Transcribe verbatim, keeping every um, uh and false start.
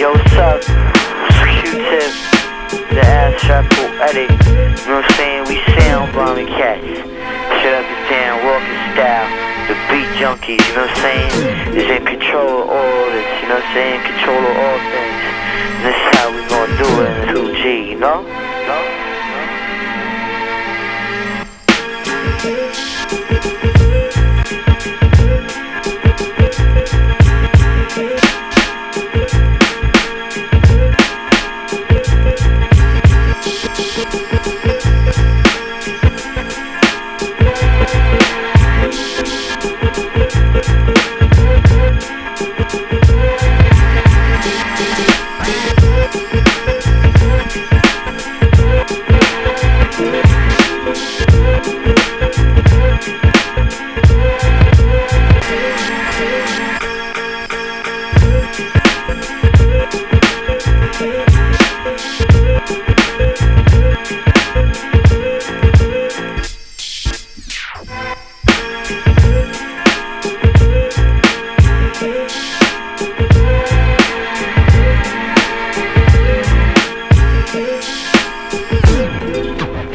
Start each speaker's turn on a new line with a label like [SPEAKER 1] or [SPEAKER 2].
[SPEAKER 1] Yo, what's up? It's Q-Tip, the ass trap poetic. You know what I'm saying? We sound bombing cats. Shut up and down, walking style. The beat junkies, you know what I'm saying? Is in control of all this, you know what I'm saying? Control of all things. And this is how we gonna do it in two G, you know? You know?